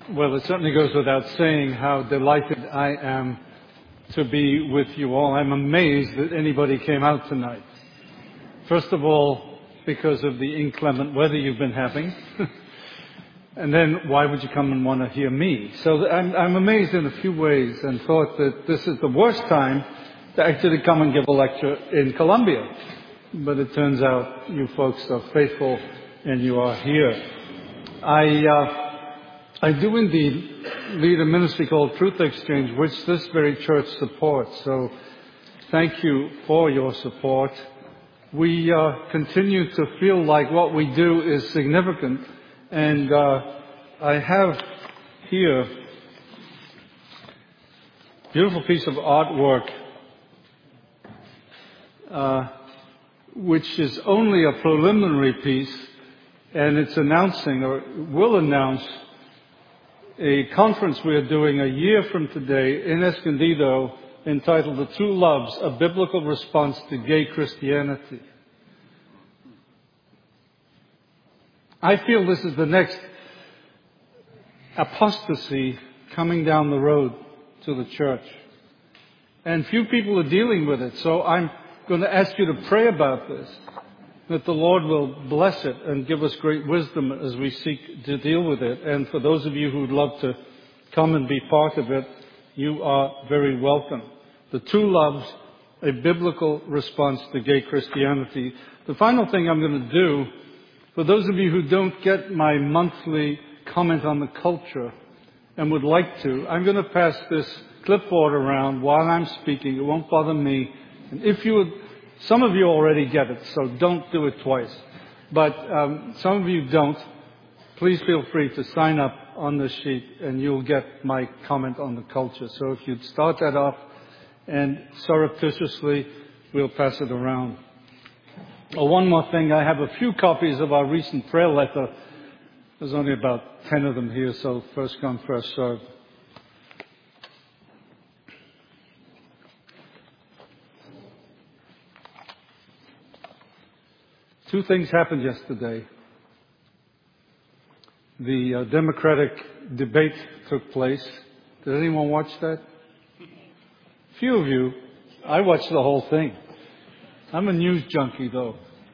Well, it certainly goes without saying how delighted I am to be with you all. I'm amazed that anybody came out tonight. First of all, because of the inclement weather you've been having. And then, why would you come and want to hear me? So I'm amazed in a few ways and thought that this is the worst time to actually come and give a lecture in Columbia. But it turns out you folks are faithful and you are here. I do indeed lead a ministry called Truth Exchange, which this very church supports. So thank you for your support. We continue to feel like what we do is significant. And I have here a beautiful piece of artwork, which is only a preliminary piece, and it's announcing, or will announce, a conference we are doing a year from today in Escondido entitled The Two Loves, A Biblical Response to Gay Christianity. I feel this is the next apostasy coming down the road to the church. And few people are dealing with it, so I'm going to ask you to pray about this, that the Lord will bless it and give us great wisdom as we seek to deal with it. And for those of you who would love to come and be part of it, you are very welcome. The Two Loves, a Biblical Response to Gay Christianity. The final thing I'm going to do, for those of you who don't get my monthly comment on the culture and would like to, I'm going to pass this clipboard around while I'm speaking. It won't bother me. And if you would, some of you already get it, so don't do it twice. But some of you don't. Please feel free to sign up on the sheet and you'll get my comment on the culture. So if you'd start that off and surreptitiously we'll pass it around. Oh, one more thing. I have a few copies of our recent prayer letter. There's only about 10 of them here, so first come, first served. Two things happened yesterday. The Democratic debate took place. Did anyone watch that? Few of you. I watched the whole thing. I'm a news junkie, though.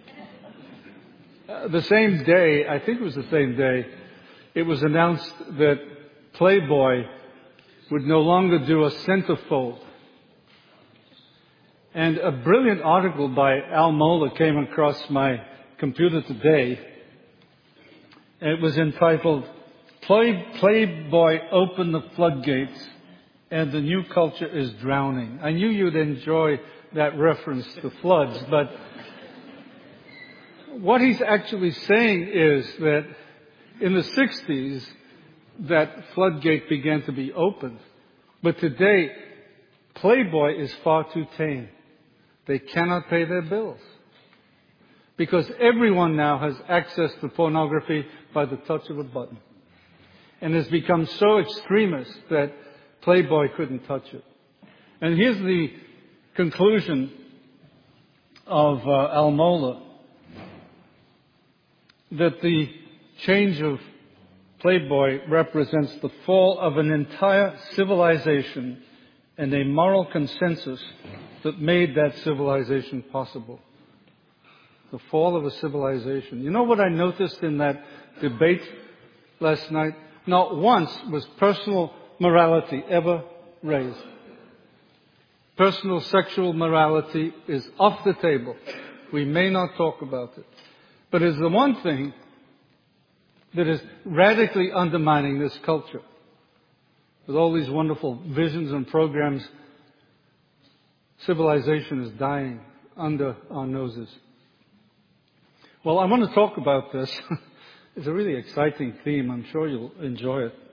The same day, I think it was the same day, it was announced that Playboy would no longer do a centerfold. And a brilliant article by Al Mohler came across my computer today. It was entitled, Playboy Opened the Floodgates and the New Culture is Drowning. I knew you'd enjoy that reference to floods, but what he's actually saying is that in the 60s, that floodgate began to be opened. But today, Playboy is far too tame. They cannot pay their bills. Because everyone now has access to pornography by the touch of a button. And has become so extremist that Playboy couldn't touch it. And here's the conclusion of Al Mohler. That the change of Playboy represents the fall of an entire civilization and a moral consensus that made that civilization possible. The fall of a civilization. You know what I noticed in that debate last night? Not once was personal morality ever raised. Personal sexual morality is off the table. We may not talk about it. But it's the one thing that is radically undermining this culture. With all these wonderful visions and programs, civilization is dying under our noses. Well, I want to talk about this. It's a really exciting theme. I'm sure you'll enjoy it.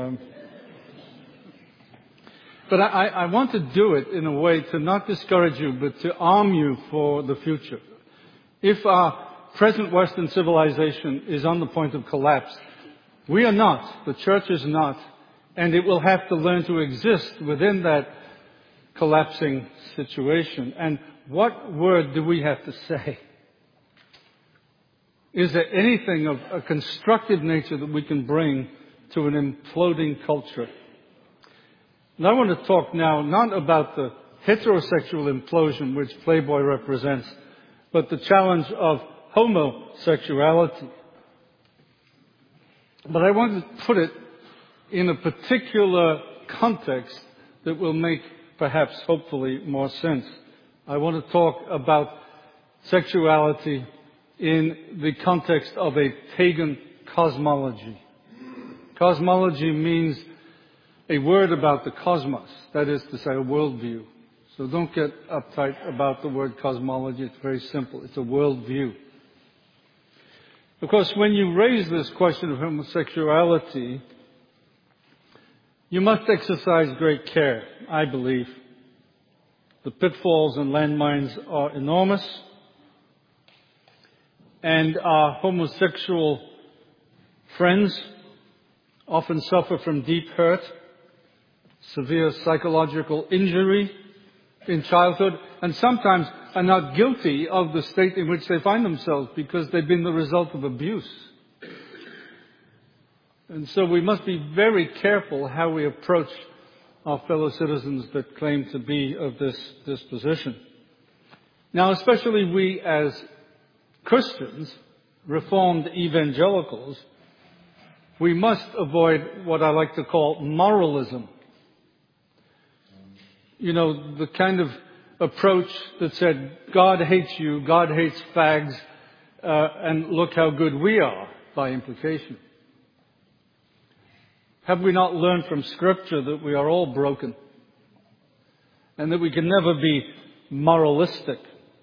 But I want to do it in a way to not discourage you, but to arm you for the future. If our present Western civilization is on the point of collapse, we are not. The church is not. And it will have to learn to exist within that collapsing situation. And what word do we have to say? Is there anything of a constructive nature that we can bring to an imploding culture. And I want to talk now not about the heterosexual implosion which Playboy represents, but the challenge of homosexuality. But I want to put it in a particular context that will make perhaps, hopefully, more sense. I want to talk about sexuality in the context of a pagan cosmology. Cosmology means a word about the cosmos, that is to say, a worldview. So don't get uptight about the word cosmology. It's very simple. It's a worldview. Of course, when you raise this question of homosexuality, you must exercise great care, I believe. The pitfalls and landmines are enormous, and our homosexual friends often suffer from deep hurt, severe psychological injury in childhood, and sometimes are not guilty of the state in which they find themselves because they've been the result of abuse. And so we must be very careful how we approach our fellow citizens that claim to be of this disposition. Now, especially we as Christians, Reformed evangelicals, we must avoid what I like to call moralism. You know, the kind of approach that said, God hates you, God hates fags, and look how good we are, by implication. Have we not learned from Scripture that we are all broken and that we can never be moralistic?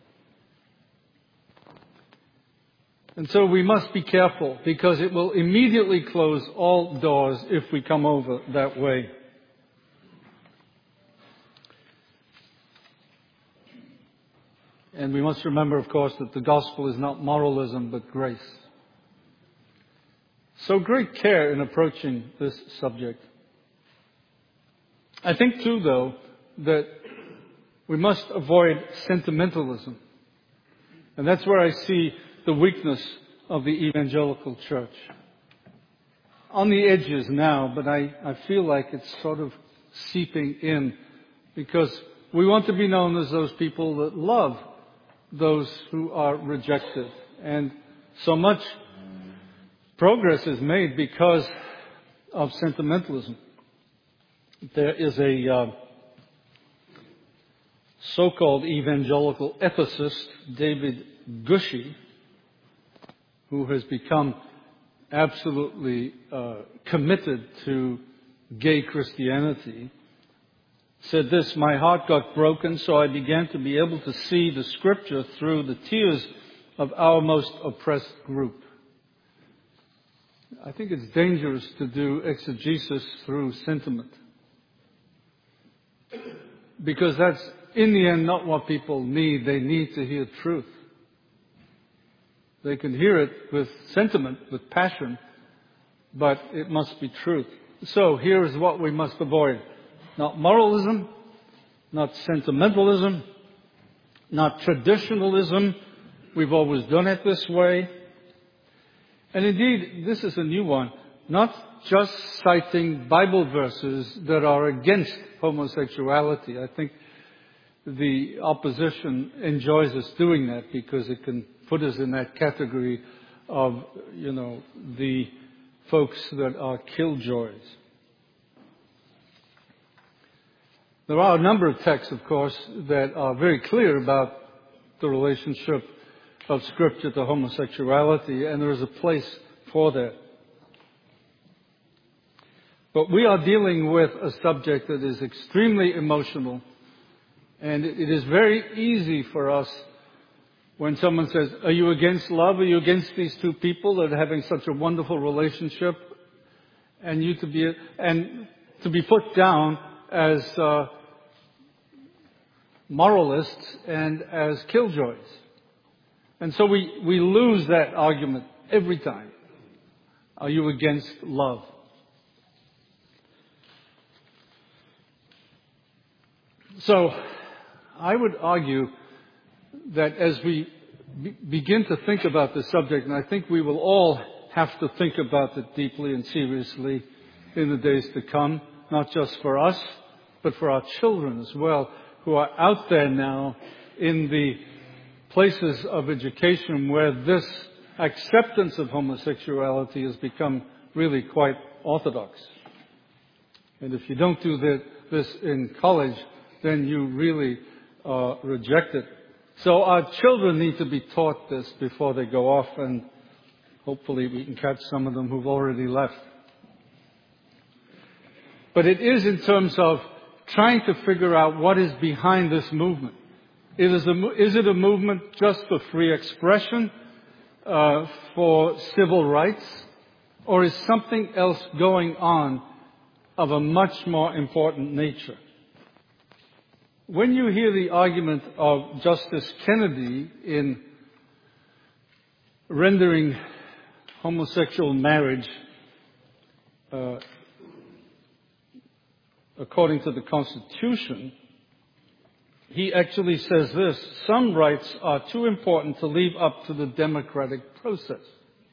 And so we must be careful because it will immediately close all doors if we come over that way. And we must remember, of course, that the gospel is not moralism but grace. So great care in approaching this subject. I think too, though, that we must avoid sentimentalism. And that's where I see the weakness of the evangelical church. On the edges now, but I feel like it's sort of seeping in because we want to be known as those people that love those who are rejected. And so much progress is made because of sentimentalism. There is a so-called evangelical ethicist, David Gushee, who has become absolutely committed to gay Christianity, said this: "My heart got broken, so I began to be able to see the Scripture through the tears of our most oppressed group." I think it's dangerous to do exegesis through sentiment, because that's, in the end, not what people need. They need to hear truth. They can hear it with sentiment, with passion, but it must be truth. So here is what we must avoid. Not moralism, not sentimentalism, not traditionalism. We've always done it this way. And indeed, this is a new one. Not just citing Bible verses that are against homosexuality. I think the opposition enjoys us doing that because it can put us in that category of, the folks that are killjoys. There are a number of texts, of course, that are very clear about the relationship of Scripture to homosexuality, and there is a place for that. But we are dealing with a subject that is extremely emotional, and it is very easy for us when someone says, "Are you against love? Are you against these two people that are having such a wonderful relationship?" And to be put down as moralists and as killjoys. And so we lose that argument every time. Are you against love? So I would argue that as we begin to think about this subject, and I think we will all have to think about it deeply and seriously, in the days to come, not just for us, but for our children as well, who are out there now in the places of education where this acceptance of homosexuality has become really quite orthodox. And if you don't do this in college, then you really reject it. So our children need to be taught this before they go off, and hopefully we can catch some of them who've already left. But it is in terms of trying to figure out what is behind this movement. Is it a movement just for free expression, for civil rights, or is something else going on of a much more important nature? When you hear the argument of Justice Kennedy in rendering homosexual marriage according to the Constitution, he actually says this: some rights are too important to leave up to the democratic process.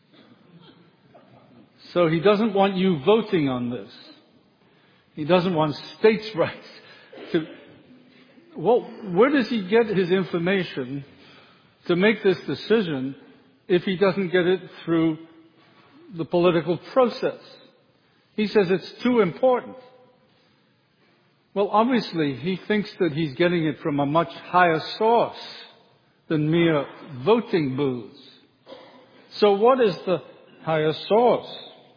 So he doesn't want you voting on this. He doesn't want states' rights to... Well, where does he get his information to make this decision if he doesn't get it through the political process? He says it's too important. Well, obviously, he thinks that he's getting it from a much higher source than mere voting booths. So what is the higher source?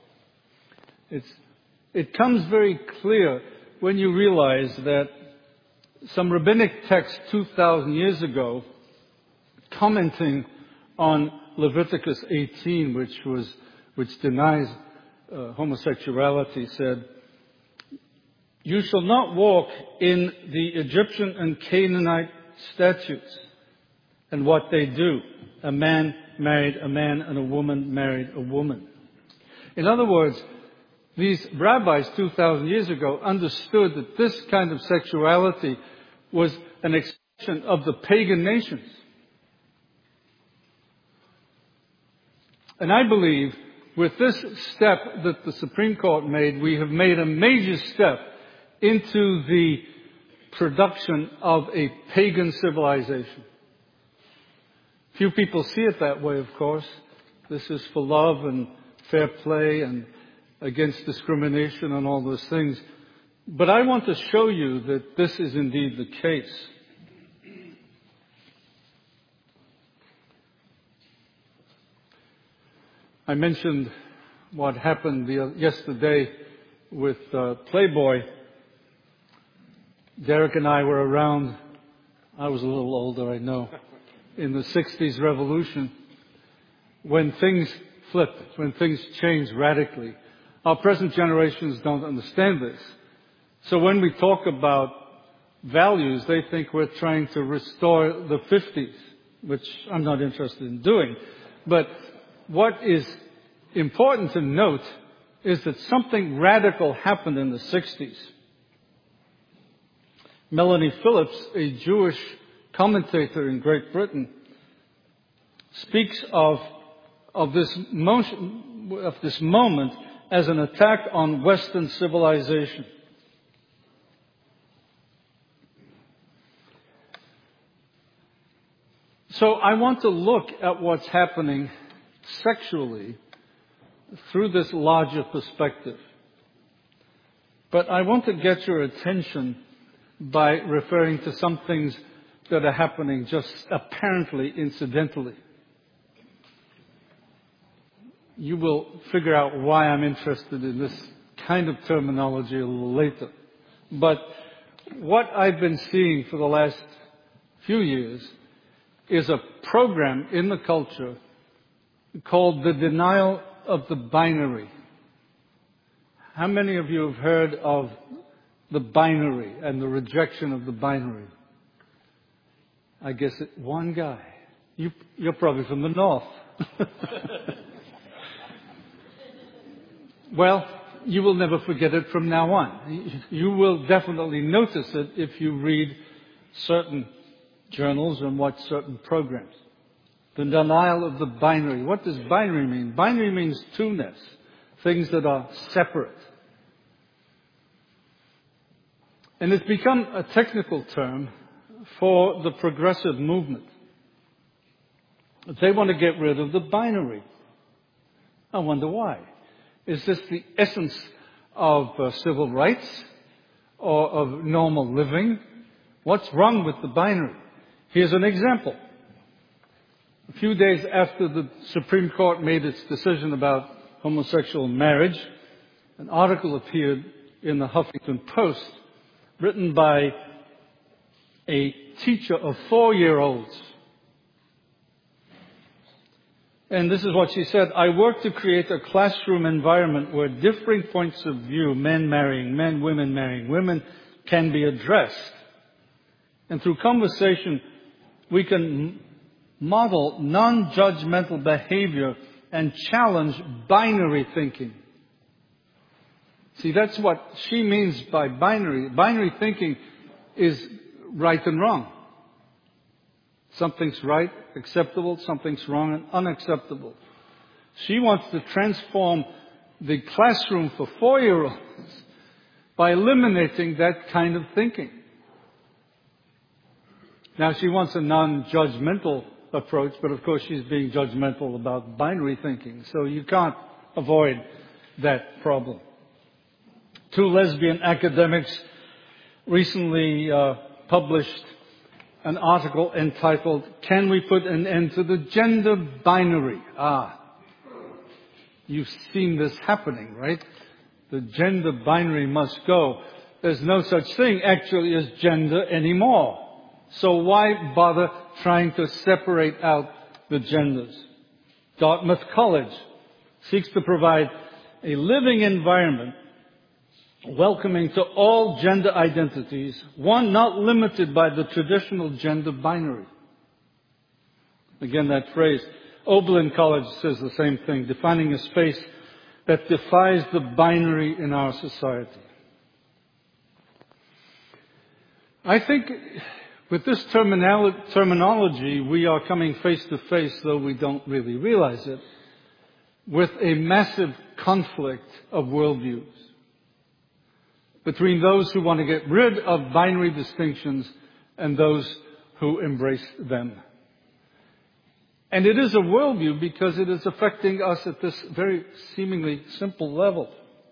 It comes very clear when you realize that some rabbinic text 2,000 years ago, commenting on Leviticus 18, which denies homosexuality, said, "You shall not walk in the Egyptian and Canaanite statutes and what they do. A man married a man and a woman married a woman." In other words, these rabbis 2,000 years ago understood that this kind of sexuality was an extension of the pagan nations. And I believe with this step that the Supreme Court made, we have made a major step into the production of a pagan civilization. Few people see it that way, of course. This is for love and fair play and against discrimination and all those things. But I want to show you that this is indeed the case. I mentioned what happened yesterday with Playboy. Derek and I were around, I was a little older, I know, in the 60s revolution, when things flipped, when things changed radically. Our present generations don't understand this. So when we talk about values, they think we're trying to restore the 50s, which I'm not interested in doing. But what is important to note is that something radical happened in the 60s. Melanie Phillips, a Jewish commentator in Great Britain, speaks of this moment as an attack on Western civilization. So I want to look at what's happening sexually through this larger perspective. But I want to get your attention by referring to some things that are happening just apparently incidentally. You will figure out why I'm interested in this kind of terminology a little later. But what I've been seeing for the last few years is a program in the culture called the denial of the binary. How many of you have heard of the binary and the rejection of the binary? I guess one guy. You're probably from the north. Well, you will never forget it from now on. You will definitely notice it if you read certain journals and watch certain programs. The denial of the binary. What does binary mean? Binary means two-ness, things that are separate. And it's become a technical term for the progressive movement. They want to get rid of the binary. I wonder why. Is this the essence of civil rights or of normal living? What's wrong with the binary? Here's an example. A few days after the Supreme Court made its decision about homosexual marriage, an article appeared in the Huffington Post written by a teacher of 4-year-olds. And this is what she said: I work to create a classroom environment where differing points of view, men marrying men, women marrying women, can be addressed. And through conversation, we can model non-judgmental behavior and challenge binary thinking. See, that's what she means by binary. Binary thinking is right and wrong. Something's right, acceptable, something's wrong and unacceptable. She wants to transform the classroom for 4-year-olds by eliminating that kind of thinking. Now, she wants a non-judgmental approach, but of course she's being judgmental about binary thinking, so you can't avoid that problem. 2 lesbian academics recently published an article entitled, "Can We Put an End to the Gender Binary?" You've seen this happening, right? The gender binary must go. There's no such thing actually as gender anymore. So why bother trying to separate out the genders? Dartmouth College seeks to provide a living environment welcoming to all gender identities, one not limited by the traditional gender binary. Again, that phrase. Oberlin College says the same thing, defining a space that defies the binary in our society. I think with this terminology, we are coming face to face, though we don't really realize it, with a massive conflict of worldviews between those who want to get rid of binary distinctions and those who embrace them. And it is a worldview because it is affecting us at this very seemingly simple level.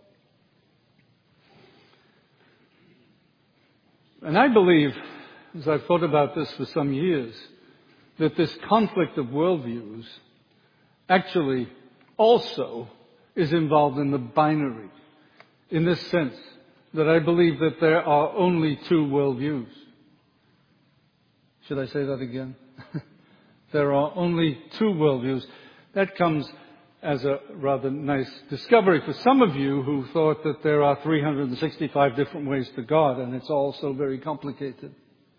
And I believe, as I've thought about this for some years, that this conflict of worldviews actually also is involved in the binary, in this sense that I believe that there are only 2 worldviews. Should I say that again? There are only 2 worldviews. That comes as a rather nice discovery for some of you who thought that there are 365 different ways to God, and it's all so very complicated.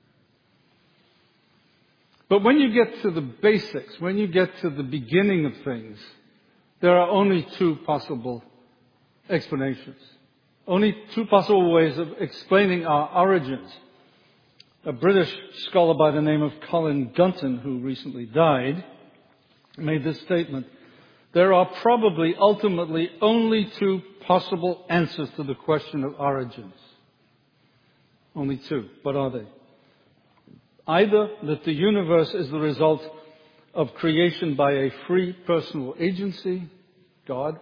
But when you get to the basics, when you get to the beginning of things, there are only 2 possible explanations. Only 2 possible ways of explaining our origins. A British scholar by the name of Colin Gunton, who recently died, made this statement: there are probably ultimately only 2 possible answers to the question of origins. Only 2. What are they? Either that the universe is the result of creation by a free personal agency, God,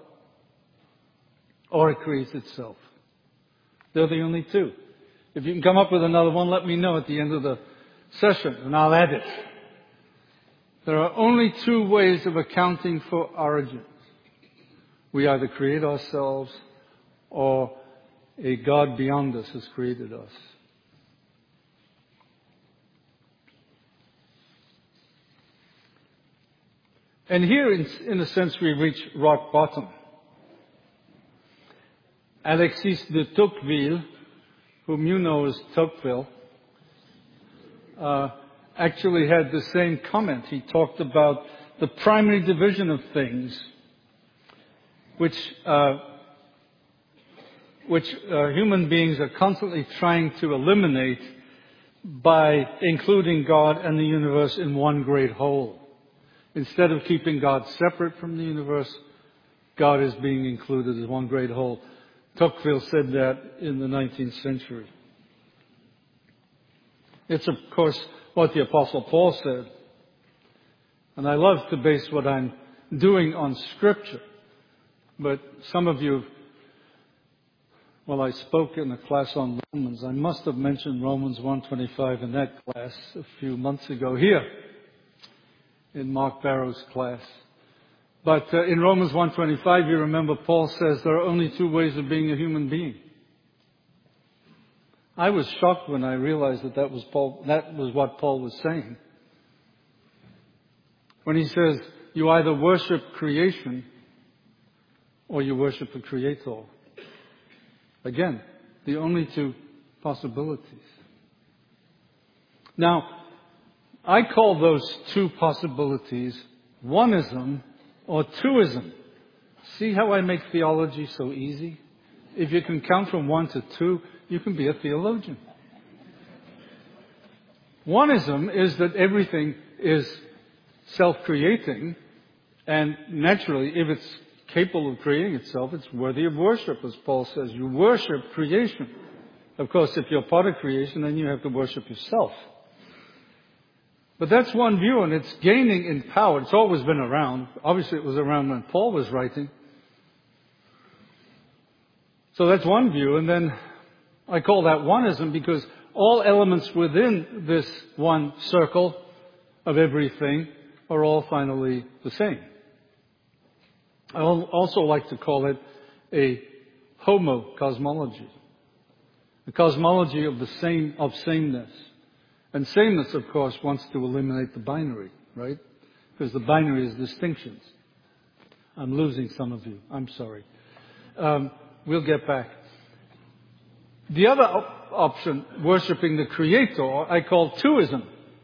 or it creates itself. They're the only 2. If you can come up with another one, let me know at the end of the session, and I'll add it. There are only 2 ways of accounting for origins. We either create ourselves, or a God beyond us has created us. And here, in a sense, we reach rock bottom. Alexis de Tocqueville, whom you know as Tocqueville, actually had the same comment. He talked about the primary division of things, which human beings are constantly trying to eliminate by including God and the universe in one great whole. Instead of keeping God separate from the universe, God is being included as one great whole. Tocqueville said that in the 19th century. It's, of course, what the Apostle Paul said. And I love to base what I'm doing on Scripture. But some of you, well, I spoke in a class on Romans. I must have mentioned Romans 1:25 in that class a few months ago here in Mark Barrow's class. But in Romans 1:25, you remember Paul says there are only two ways of being a human being. I was shocked when I realized that was what Paul was saying. When he says, you either worship creation or you worship a creator. Again, the only two possibilities. Now, I call those two possibilities oneism or twoism. See how I make theology so easy? If you can count from 1 to 2, you can be a theologian. Oneism is that everything is self-creating, and naturally, if it's capable of creating itself, it's worthy of worship, as Paul says. You worship creation. Of course, if you're part of creation, then you have to worship yourself. But that's one view, and it's gaining in power. It's always been around. Obviously, it was around when Paul was writing. So that's one view, and then I call that oneism because all elements within this one circle of everything are all finally the same. I also like to call it a homocosmology. A cosmology of sameness. And sameness, of course, wants to eliminate the binary, right? Because the binary is distinctions. I'm losing some of you. I'm sorry. We'll get back. The other option, worshipping the Creator, I call twoism.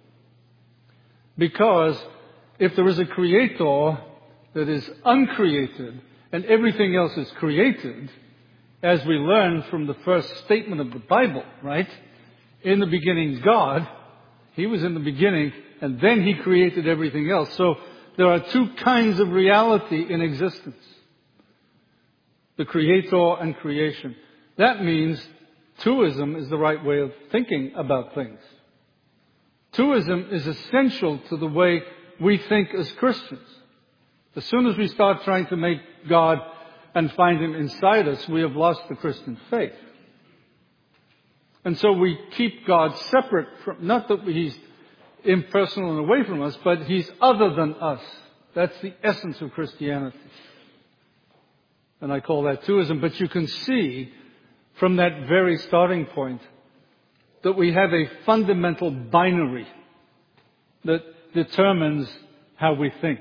Because if there is a Creator that is uncreated and everything else is created, as we learn from the first statement of the Bible, right? In the beginning, God, He was in the beginning, and then He created everything else. So there are two kinds of reality in existence. The Creator and creation. That means twoism is the right way of thinking about things. Twoism is essential to the way we think as Christians. As soon as we start trying to make God and find Him inside us, we have lost the Christian faith. And so we keep God separate from, not that He's impersonal and away from us, but He's other than us. That's the essence of Christianity. And I call that twoism. But you can see from that very starting point that we have a fundamental binary that determines how we think.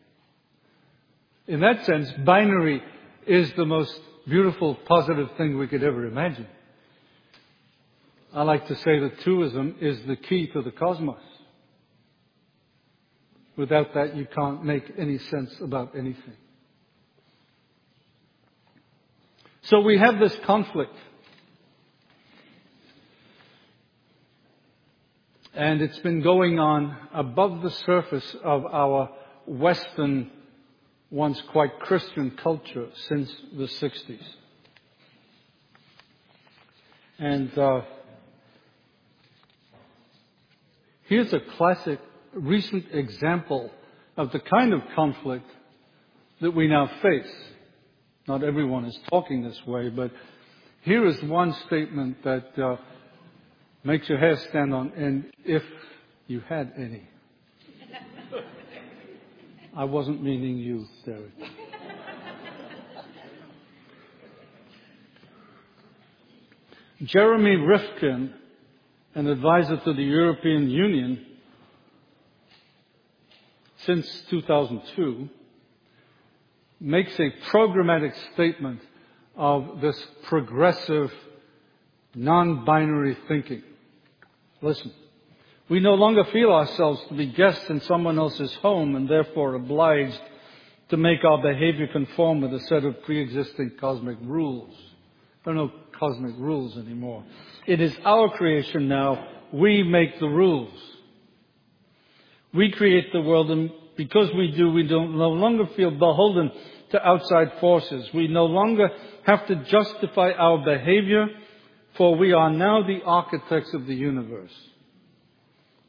In that sense, binary is the most beautiful, positive thing we could ever imagine. I like to say that twoism is the key to the cosmos. Without that, you can't make any sense about anything. So we have this conflict. And it's been going on above the surface of our Western, once quite Christian culture since the 60s. And here's a classic recent example of the kind of conflict that we now face. Not everyone is talking this way, but here is one statement that makes your hair stand on end if you had any. I wasn't meaning you, Derek. Jeremy Rifkin, an advisor to the European Union since 2002, makes a programmatic statement of this progressive, non-binary thinking. Listen. We no longer feel ourselves to be guests in someone else's home and therefore obliged to make our behavior conform with a set of pre-existing cosmic rules. There are no cosmic rules anymore. It is our creation now. We make the rules. We create the world, and because we do, we no longer feel beholden to outside forces. We no longer have to justify our behavior, for we are now the architects of the universe.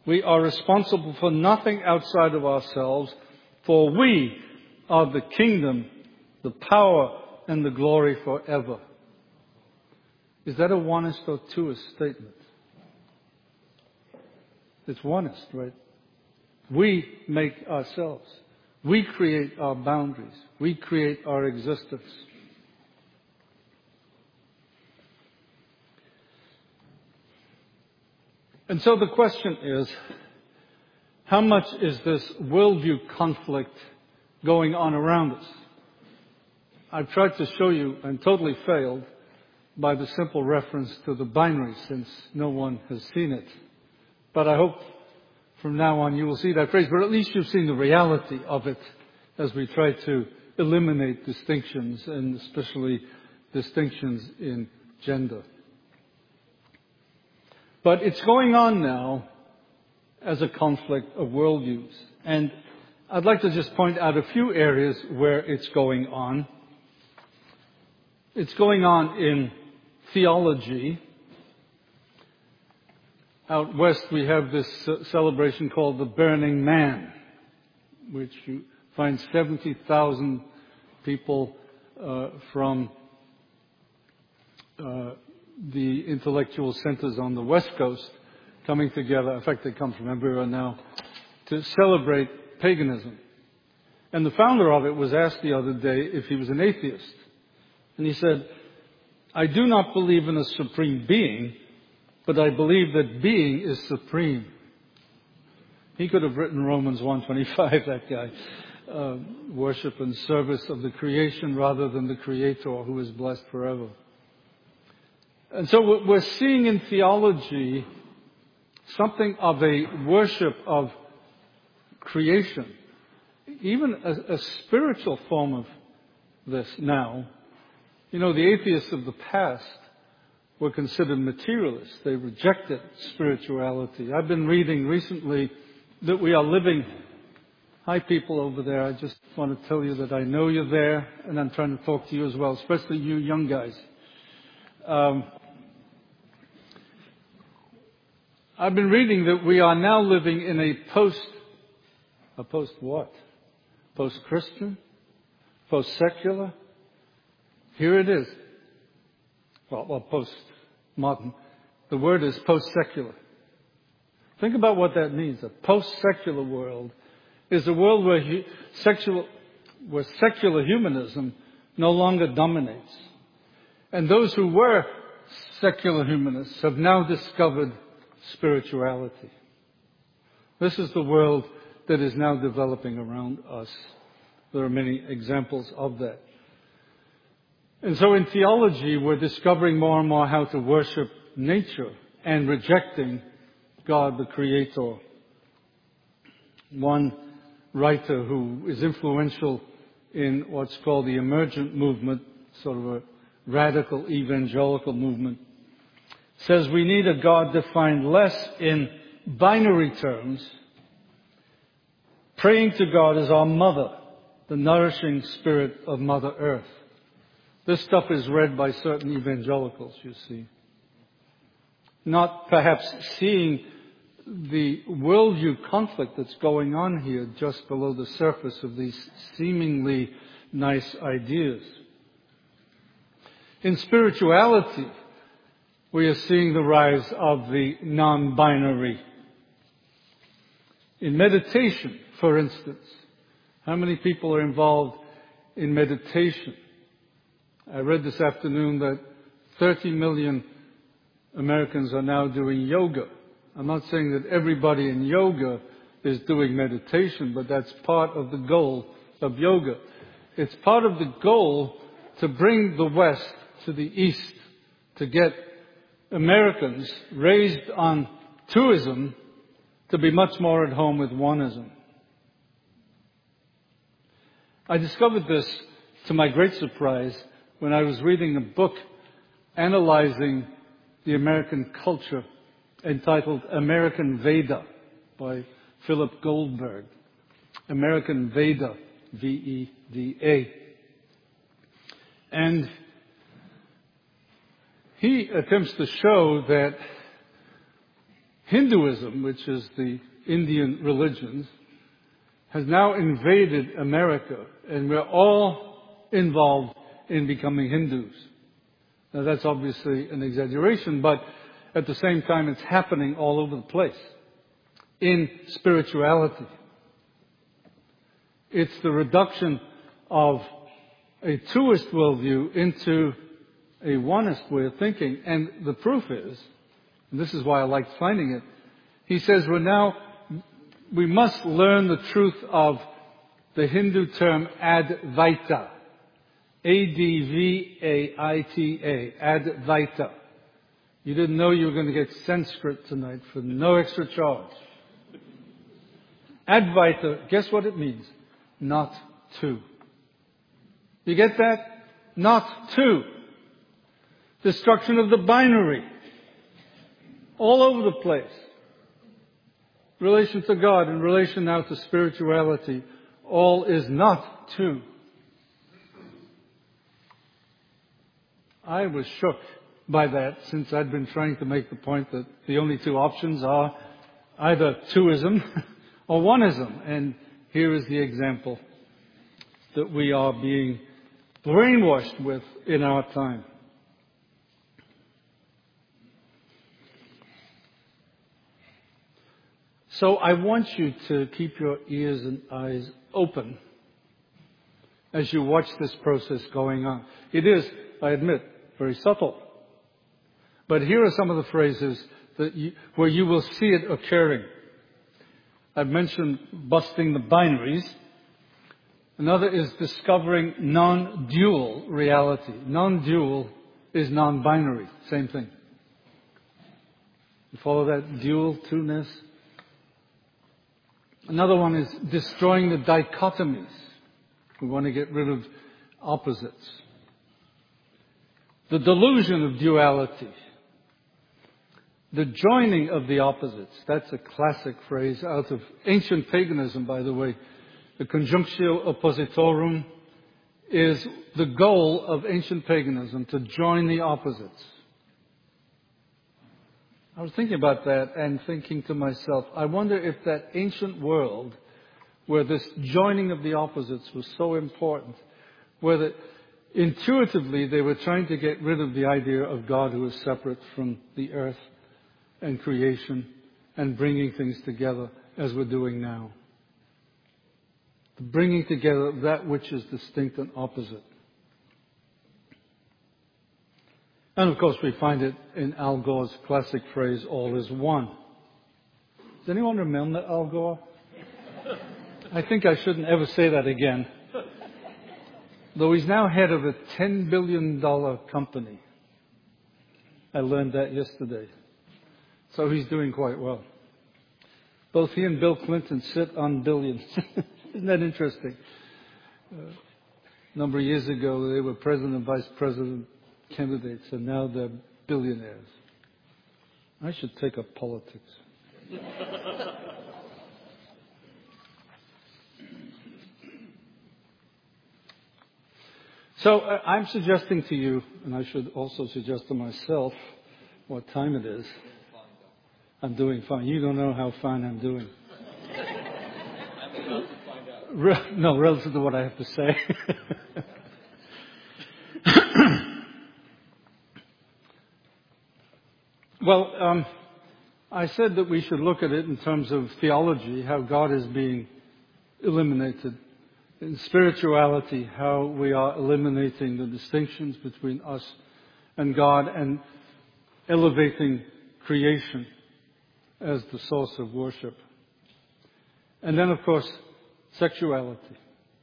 We are responsible for nothing outside of ourselves, for we are the kingdom, the power, and the glory forever. Is that a onist or twoist statement? It's onist, right? We make ourselves. We create our boundaries. We create our existence. And so the question is, how much is this worldview conflict going on around us? I've tried to show you and totally failed by the simple reference to the binary, since no one has seen it. But I hope from now on you will see that phrase, but at least you've seen the reality of it as we try to eliminate distinctions, and especially distinctions in gender. But it's going on now as a conflict of worldviews. And I'd like to just point out a few areas where it's going on. It's going on in theology. Out west we have this celebration called the Burning Man, which you find 70,000 people from the intellectual centers on the West Coast coming together. In fact, they come from everywhere now to celebrate paganism. And the founder of it was asked the other day if he was an atheist. And he said, "I do not believe in a supreme being, but I believe that being is supreme." He could have written Romans 1:25, that guy. Worship and service of the creation rather than the Creator, who is blessed forever. And so we're seeing in theology something of a worship of creation, even a spiritual form of this now. You know, the atheists of the past were considered materialists. They rejected spirituality. I've been reading recently that we are living... Hi, people over there. I just want to tell you that I know you're there, and I'm trying to talk to you as well, especially you young guys. I've been reading that we are now living in a post what? Post-Christian? Post-secular? Here it is. Well, post-modern. The word is post-secular. Think about what that means. A post-secular world is a world where secular humanism no longer dominates. And those who were secular humanists have now discovered spirituality. This is the world that is now developing around us. There are many examples of that. And so in theology, we're discovering more and more how to worship nature and rejecting God, the Creator. One writer who is influential in what's called the emergent movement, sort of a radical evangelical movement, says we need a God defined less in binary terms. Praying to God as our mother, the nourishing spirit of Mother Earth. This stuff is read by certain evangelicals, you see. Not perhaps seeing the worldview conflict that's going on here just below the surface of these seemingly nice ideas. In spirituality, we are seeing the rise of the non-binary. In meditation, for instance, how many people are involved in meditation? I read this afternoon that 30 million Americans are now doing yoga. I'm not saying that everybody in yoga is doing meditation, but that's part of the goal of yoga. It's part of the goal to bring the West to the East, to get Americans raised on twoism to be much more at home with oneism. I discovered this, to my great surprise, when I was reading a book analyzing the American culture entitled American Veda by Philip Goldberg. American Veda, V-E-D-A. And he attempts to show that Hinduism, which is the Indian religions, has now invaded America, and we're all involved in becoming Hindus. Now that's obviously an exaggeration, but at the same time it's happening all over the place in spirituality. It's the reduction of a twoist worldview into a onist way of thinking. And the proof is, and this is why I like finding it, he says we must learn the truth of the Hindu term Advaita. A-D-V-A-I-T-A. Advaita. You didn't know you were going to get Sanskrit tonight for no extra charge. Advaita, guess what it means? Not two. You get that? Not two. Destruction of the binary. All over the place. Relation to God and relation now to spirituality. All is not two. I was shook by that, since I'd been trying to make the point that the only two options are either twoism or oneism. And here is the example that we are being brainwashed with in our time. So I want you to keep your ears and eyes open as you watch this process going on. It is, I admit, very subtle. But here are some of the phrases where you will see it occurring. I've mentioned busting the binaries. Another is discovering non-dual reality. Non-dual is non-binary. Same thing. You follow that? Dual, two-ness. Another one is destroying the dichotomies. We want to get rid of opposites. The delusion of duality. The joining of the opposites. That's a classic phrase out of ancient paganism, by the way. The conjunctio oppositorum is the goal of ancient paganism, to join the opposites. I was thinking about that and thinking to myself, I wonder if that ancient world where this joining of the opposites was so important, whether intuitively they were trying to get rid of the idea of God who is separate from the earth and creation and bringing things together as we're doing now. Bringing together that which is distinct and opposite. And of course we find it in Al Gore's classic phrase, all is one. Does anyone remember Al Gore? I think I shouldn't ever say that again. Though he's now head of a $10 billion company. I learned that yesterday. So he's doing quite well. Both he and Bill Clinton sit on billions. Isn't that interesting? A number of years ago, they were president and vice president candidates, and now they're billionaires. I should take up politics. So I'm suggesting to you, and I should also suggest to myself what time it is. I'm doing fine. You don't know how fine I'm doing. No, relative to what I have to say. Well, I said that we should look at it in terms of theology, how God is being eliminated. In spirituality, how we are eliminating the distinctions between us and God and elevating creation as the source of worship. And then, of course, sexuality.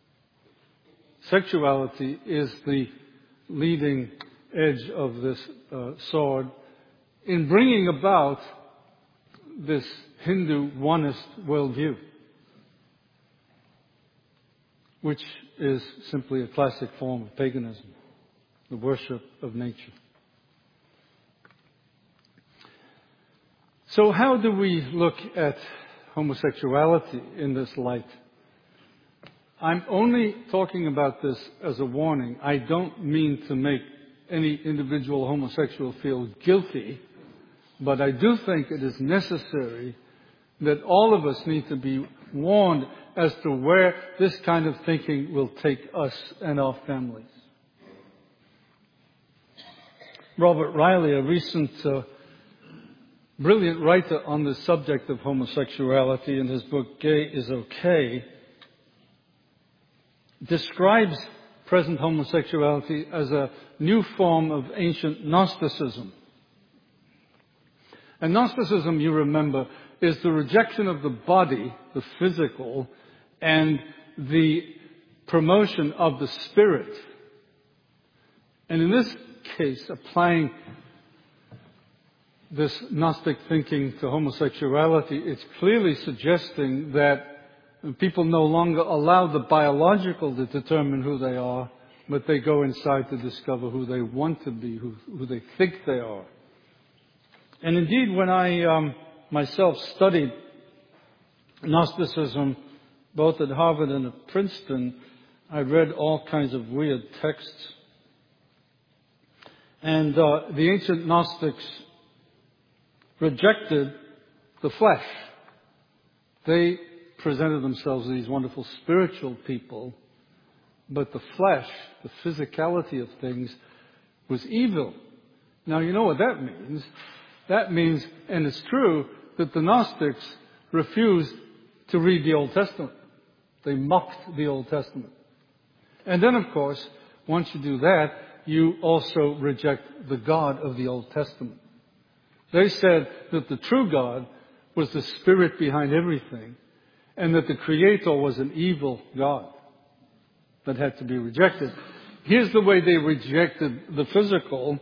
Sexuality is the leading edge of this sword in bringing about this Hindu onist worldview, which is simply a classic form of paganism, the worship of nature. So how do we look at homosexuality in this light? I'm only talking about this as a warning. I don't mean to make any individual homosexual feel guilty But I do think it is necessary that all of us need to be warned as to where this kind of thinking will take us and our families. Robert Riley, a recent brilliant writer on the subject of homosexuality in his book Gay is Okay, describes present homosexuality as a new form of ancient Gnosticism. And Gnosticism, you remember, is the rejection of the body, the physical, and the promotion of the spirit. And in this case, applying this Gnostic thinking to homosexuality, it's clearly suggesting that people no longer allow the biological to determine who they are, but they go inside to discover who they want to be, who they think they are. And indeed, when I myself studied Gnosticism, both at Harvard and at Princeton, I read all kinds of weird texts. And the ancient Gnostics rejected the flesh. They presented themselves as these wonderful spiritual people, but the flesh, the physicality of things, was evil. Now, you know what that means. That means, and it's true, that the Gnostics refused to read the Old Testament. They mocked the Old Testament. And then, of course, once you do that, you also reject the God of the Old Testament. They said that the true God was the spirit behind everything, and that the Creator was an evil God that had to be rejected. Here's the way they rejected the physical.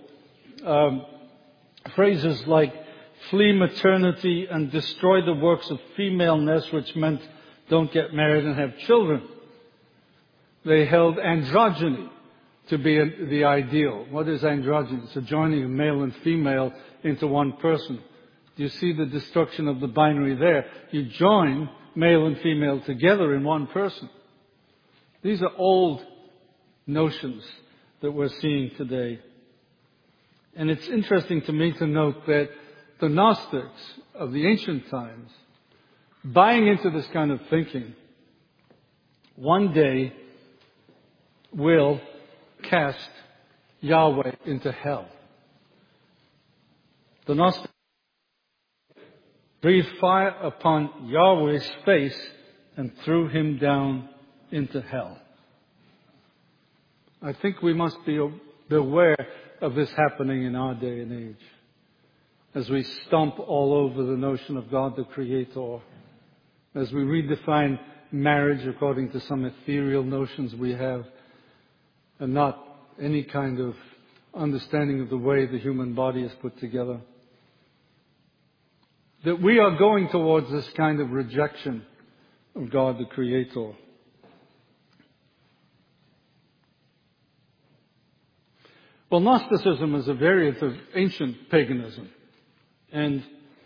Phrases like flee maternity and destroy the works of femaleness, which meant don't get married and have children. They held androgyny to be the ideal. What is androgyny? It's a joining of male and female into one person. Do you see the destruction of the binary there? You join male and female together in one person. These are old notions that we're seeing today. And it's interesting to me to note that the Gnostics of the ancient times, buying into this kind of thinking, one day will cast Yahweh into hell. The Gnostics breathed fire upon Yahweh's face and threw him down into hell. I think we must be aware of this happening in our day and age, as we stomp all over the notion of God the Creator, as we redefine marriage according to some ethereal notions we have, and not any kind of understanding of the way the human body is put together. That we are going towards this kind of rejection of God the Creator. Well, Gnosticism is a variant of ancient paganism. And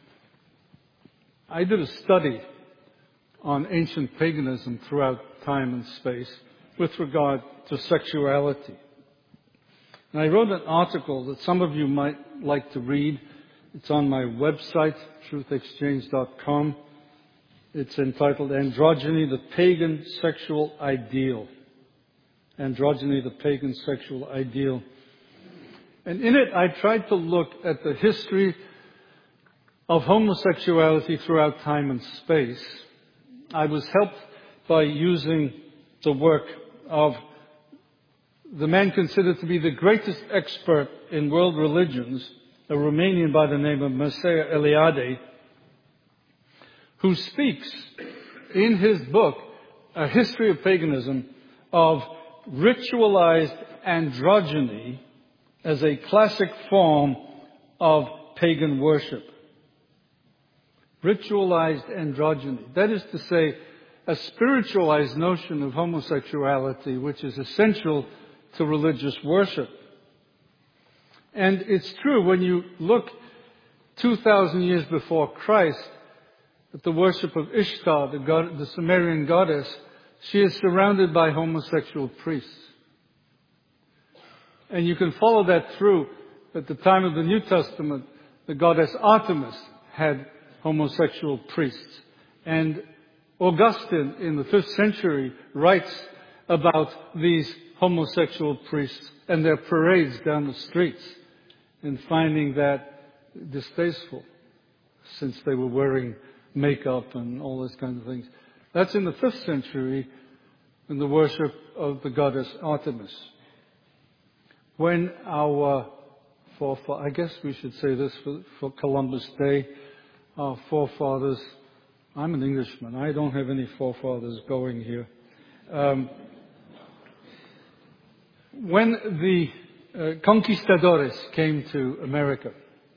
I did a study on ancient paganism throughout time and space with regard to sexuality. And I wrote an article that some of you might like to read. It's on my website, truthexchange.com. It's entitled Androgyny, the Pagan Sexual Ideal. Androgyny, the Pagan Sexual Ideal. And in it, I tried to look at the history of homosexuality throughout time and space. I was helped by using the work of the man considered to be the greatest expert in world religions, a Romanian by the name of Mircea Eliade, who speaks in his book, A History of Paganism, of ritualized androgyny as a classic form of pagan worship. Ritualized androgyny. That is to say, a spiritualized notion of homosexuality which is essential to religious worship. And it's true, when you look 2,000 years before Christ at the worship of Ishtar, the Sumerian goddess, she is surrounded by homosexual priests. And you can follow that through at the time of the New Testament. the goddess Artemis had homosexual priests. And Augustine in the 5th century writes about these homosexual priests and their parades down the streets and finding that distasteful since they were wearing makeup and all those kinds of things. That's in the 5th century in the worship of the goddess Artemis. When our forefathers, I guess we should say this for Columbus Day, our forefathers, I'm an Englishman, I don't have any forefathers going here. When the conquistadores came to America,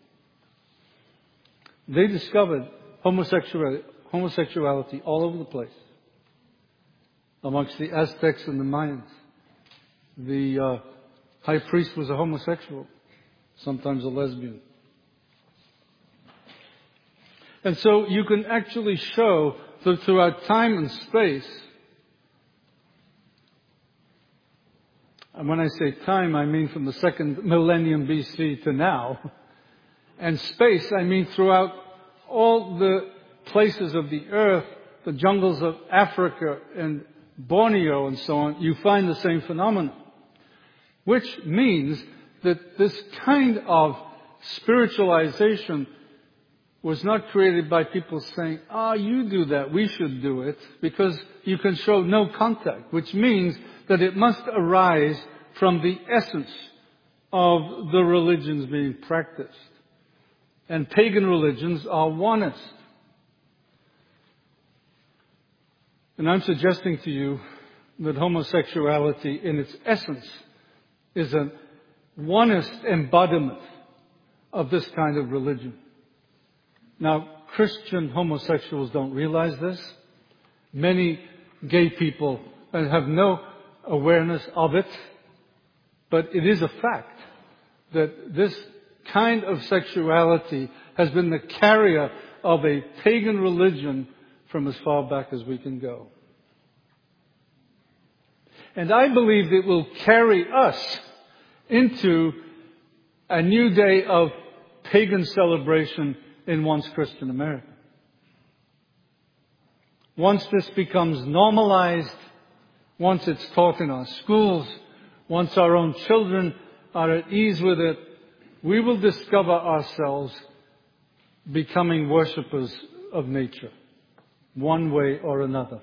they discovered homosexuality all over the place. Amongst the Aztecs and the Mayans, the high priest was a homosexual, sometimes a lesbian. And so you can actually show that throughout time and space, and when I say time, I mean from the 2nd millennium BC to now, and space, I mean throughout all the places of the earth, the jungles of Africa and Borneo and so on, you find the same phenomenon. Which means that this kind of spiritualization was not created by people saying, you do that, we should do it, because you can show no contact, which means that it must arise from the essence of the religions being practiced. And pagan religions are onist. And I'm suggesting to you that homosexuality in its essence is a onist embodiment of this kind of religion. Now, Christian homosexuals don't realize this. Many gay people have no awareness of it. But it is a fact that this kind of sexuality has been the carrier of a pagan religion from as far back as we can go. And I believe it will carry us into a new day of pagan celebration in once Christian America. Once this becomes normalized, once it's taught in our schools, once our own children are at ease with it, we will discover ourselves becoming worshippers of nature, one way or another.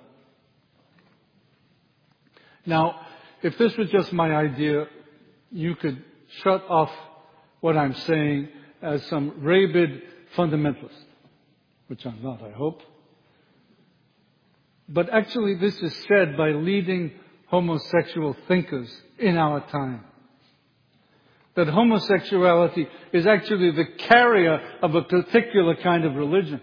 Now, if this was just my idea, you could shut off what I'm saying as some rabid fundamentalist, which I'm not, I hope. But actually this is said by leading homosexual thinkers in our time. That homosexuality is actually the carrier of a particular kind of religion.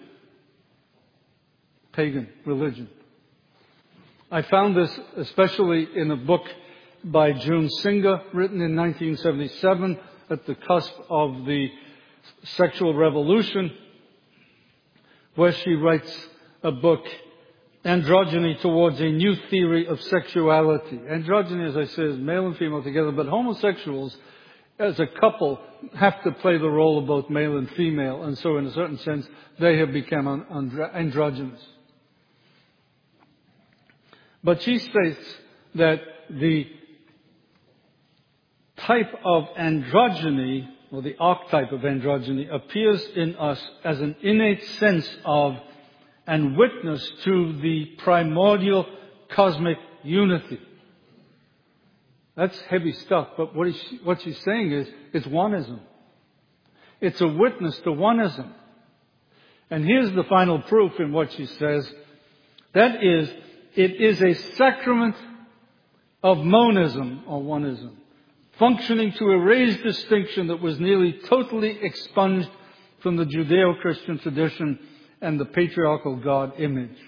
Pagan religion. I found this especially in a book by June Singer, written in 1977 at the cusp of the sexual revolution, where she writes a book, Androgyny Towards a New Theory of Sexuality. Androgyny, as I say, is male and female together, but homosexuals, as a couple, have to play the role of both male and female, and so in a certain sense, they have become androgynous. But she states that the type of androgyny, or the archetype of androgyny, appears in us as an innate sense of and witness to the primordial cosmic unity. That's heavy stuff, but what she's saying is, it's oneism. It's a witness to oneism. And here's the final proof in what she says. That is, it is a sacrament of monism, or oneism, functioning to erase distinction that was nearly totally expunged from the Judeo-Christian tradition and the patriarchal God image.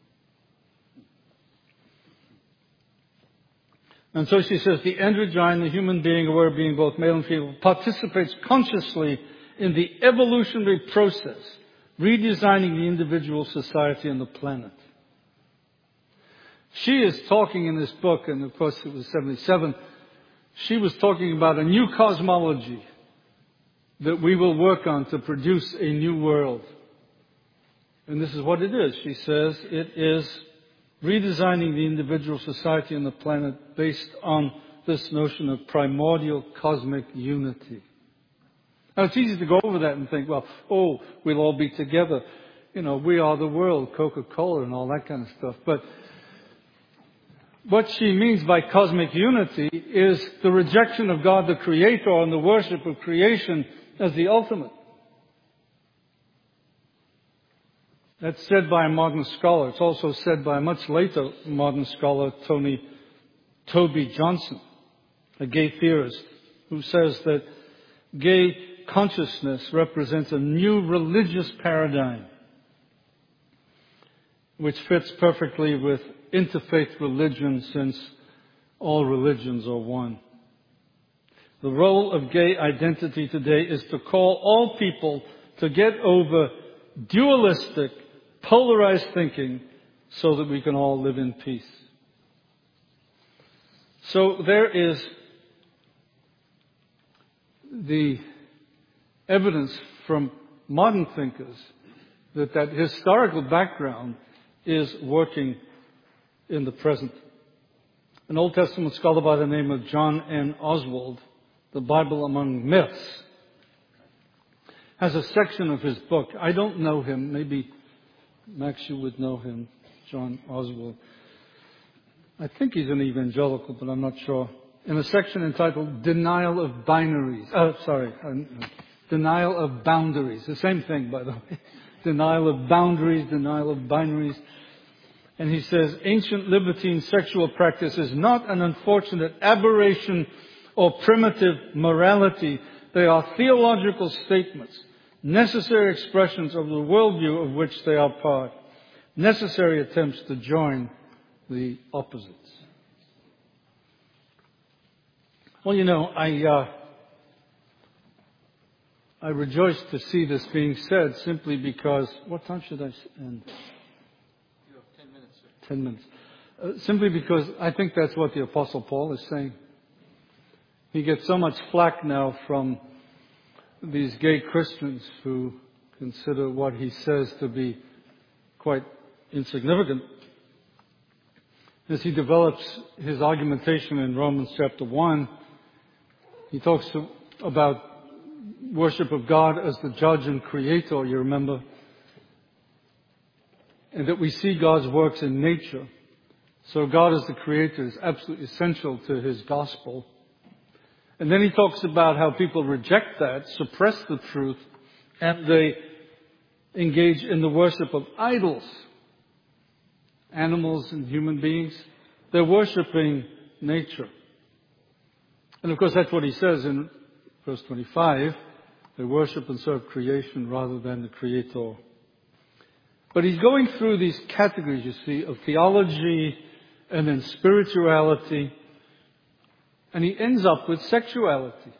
And so she says, the androgyne, the human being, aware being, both male and female, participates consciously in the evolutionary process, redesigning the individual, society, and the planet. She is talking in this book, and of course it was 77, she was talking about a new cosmology that we will work on to produce a new world. And this is what it is. She says it is redesigning the individual, society, and the planet based on this notion of primordial cosmic unity. Now, it's easy to go over that and think, well, we'll all be together. You know, we are the world, Coca-Cola and all that kind of stuff. But what she means by cosmic unity is the rejection of God the Creator and the worship of creation as the ultimate. That's said by a modern scholar. It's also said by a much later modern scholar, Toby Johnson, a gay theorist, who says that gay consciousness represents a new religious paradigm which fits perfectly with interfaith religion, since all religions are one. The role of gay identity today is to call all people to get over dualistic, polarized thinking so that we can all live in peace. So there is the evidence from modern thinkers that historical background is working in the present. An Old Testament scholar by the name of John N. Oswald, The Bible Among Myths, has a section of his book. I don't know him. Maybe Max, you would know him, John Oswald. I think he's an evangelical, but I'm not sure. In a section entitled Denial of Binaries. Denial of Boundaries. The same thing, by the way. Denial of boundaries, denial of binaries. And he says, ancient libertine sexual practice is not an unfortunate aberration or primitive morality. They are theological statements, necessary expressions of the worldview of which they are part, necessary attempts to join the opposites. Well, you know, I rejoice to see this being said simply because, what time should I end? You have 10 minutes, sir. 10 minutes. Simply because I think that's what the Apostle Paul is saying. He gets so much flack now from these gay Christians who consider what he says to be quite insignificant. As he develops his argumentation in Romans chapter 1, he talks about worship of God as the judge and creator, you remember, and that we see God's works in nature. So God as the creator is absolutely essential to his gospel. And then he talks about how people reject that, suppress the truth, and they engage in the worship of idols, animals and human beings. They're worshiping nature. And of course that's what he says in verse 25. They worship and serve creation rather than the Creator. But he's going through these categories, you see, of theology and then spirituality. And he ends up with sexuality.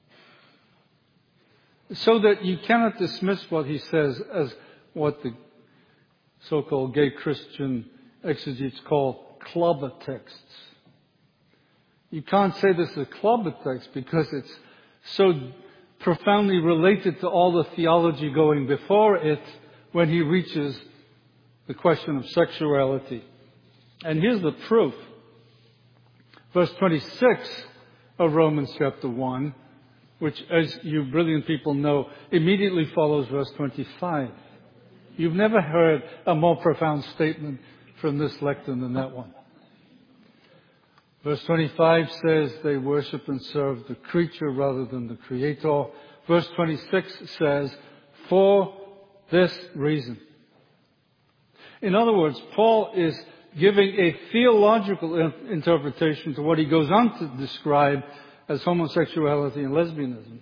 So that you cannot dismiss what he says as what the so-called gay Christian exegetes call clobber texts. You can't say this is a clobber text because it's so profoundly related to all the theology going before it when he reaches the question of sexuality. And here's the proof. Verse 26 of Romans chapter 1, which, as you brilliant people know, immediately follows verse 25. You've never heard a more profound statement from this lectern than that one. Verse 25 says they worship and serve the creature rather than the Creator. Verse 26 says, for this reason. In other words, Paul is giving a theological interpretation to what he goes on to describe as homosexuality and lesbianism.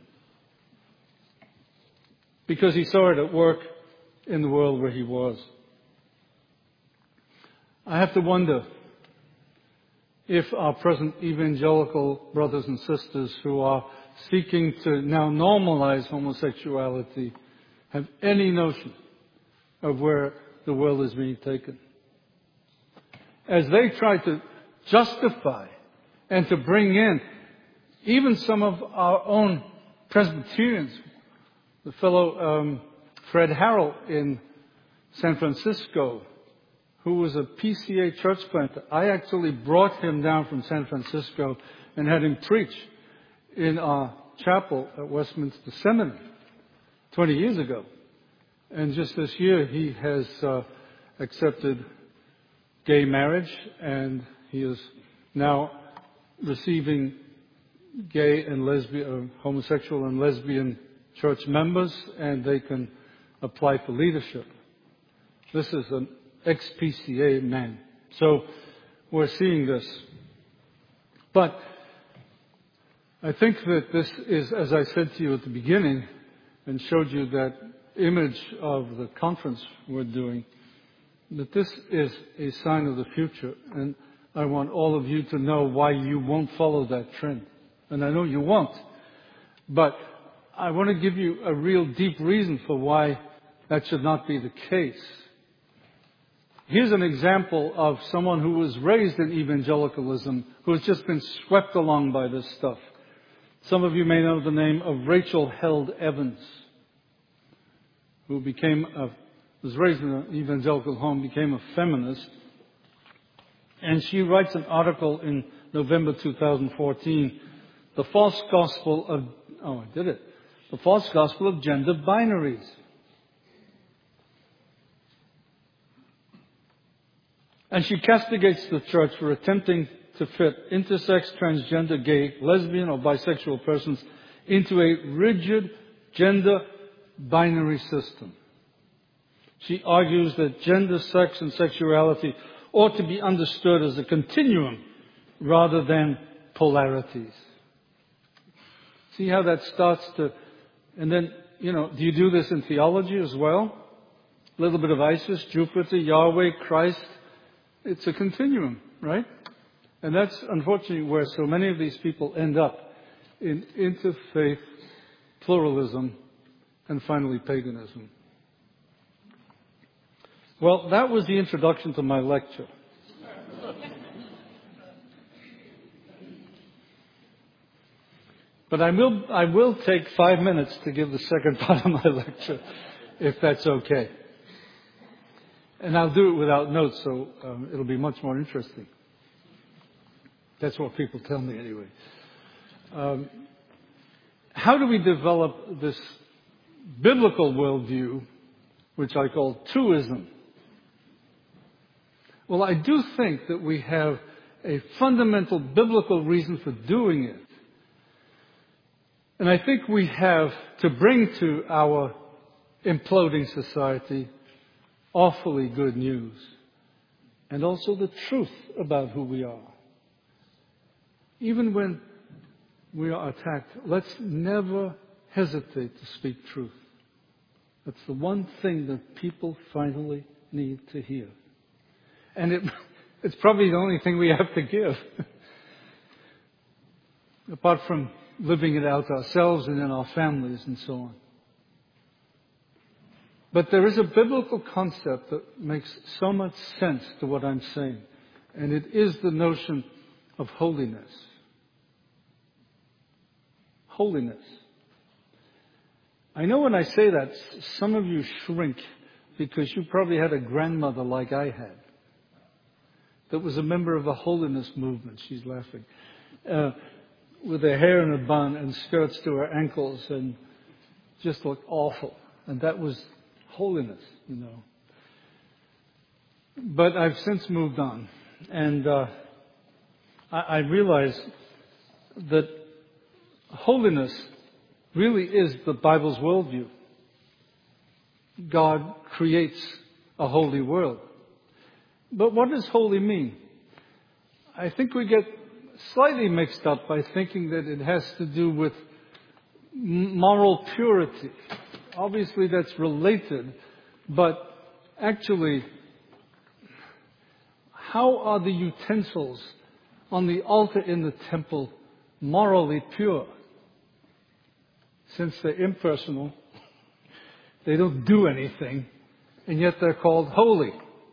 Because he saw it at work in the world where he was. I have to wonder if our present evangelical brothers and sisters who are seeking to now normalize homosexuality have any notion of where the world is being taken. As they try to justify and to bring in even some of our own Presbyterians The fellow Fred Harrell in San Francisco, who was a PCA church planter. I actually brought him down from San Francisco and had him preach in our chapel at Westminster Seminary 20 years ago. And just this year, he has accepted gay marriage, and he is now receiving gay and lesbian, homosexual and lesbian church members, and they can apply for leadership. This is an ex-PCA man. So we're seeing this. But I think that this is, as I said to you at the beginning, and showed you that image of the conference we're doing, that this is a sign of the future. And I want all of you to know why you won't follow that trend. And I know you won't. But I want to give you a real deep reason for why that should not be the case. Here's an example of someone who was raised in evangelicalism, who has just been swept along by this stuff. Some of you may know the name of Rachel Held Evans, who was raised in an evangelical home, became a feminist. And she writes an article in November 2014, The False Gospel of Gender Binaries. And she castigates the church for attempting to fit intersex, transgender, gay, lesbian, or bisexual persons into a rigid gender binary system. She argues that gender, sex, and sexuality ought to be understood as a continuum rather than polarities. See how that starts to... And then, do you do this in theology as well? A little bit of Isis, Jupiter, Yahweh, Christ. It's a continuum, right? And that's unfortunately where so many of these people end up, in interfaith pluralism and finally paganism. Well, that was the introduction to my lecture. But I will take 5 minutes to give the second part of my lecture, if that's okay. And I'll do it without notes, so it'll be much more interesting. That's what people tell me anyway. How do we develop this biblical worldview, which I call truism? Well, I do think that we have a fundamental biblical reason for doing it. And I think we have to bring to our imploding society awfully good news. And also the truth about who we are. Even when we are attacked, let's never hesitate to speak truth. That's the one thing that people finally need to hear. And it's probably the only thing we have to give. Apart from living it out ourselves and in our families and so on. But there is a biblical concept that makes so much sense to what I'm saying. And it is the notion of holiness. Holiness. I know when I say that, some of you shrink because you probably had a grandmother like I had that was a member of a holiness movement. She's laughing. With her hair in a bun and skirts to her ankles and just looked awful. And that was holiness, But I've since moved on. And I realize that holiness really is the Bible's worldview. God creates a holy world. But what does holy mean? I think we get slightly mixed up by thinking that it has to do with moral purity. Obviously that's related, but actually, how are the utensils on the altar in the temple morally pure? Since they're impersonal, they don't do anything, and yet they're called holy.